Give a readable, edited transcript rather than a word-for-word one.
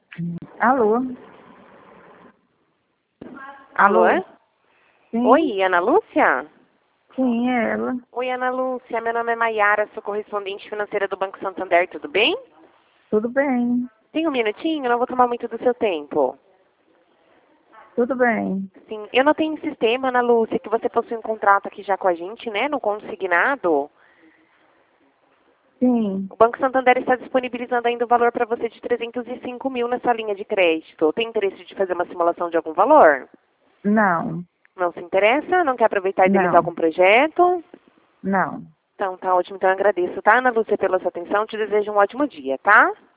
Alô? Alô? Sim, Oi, Ana Lúcia? sim, é ela. Oi, Ana Lúcia. Meu nome é Maiara, sou correspondente financeira do Banco Santander, tudo bem? Tudo bem, Tem um minutinho? Não vou tomar muito do seu tempo. tudo bem. Sim, eu notei em sistema, Ana Lúcia, que você possui um contrato aqui já com a gente, né, no consignado. Sim, O Banco Santander está disponibilizando ainda o valor para você de 305 mil nessa linha de crédito. Tem interesse de fazer uma simulação de algum valor? não, Não se interessa? Não quer aproveitar e deles não, algum projeto? não. Então, tá ótimo. Então, eu agradeço, tá, Ana Lúcia, pela sua atenção. Te desejo um ótimo dia, tá?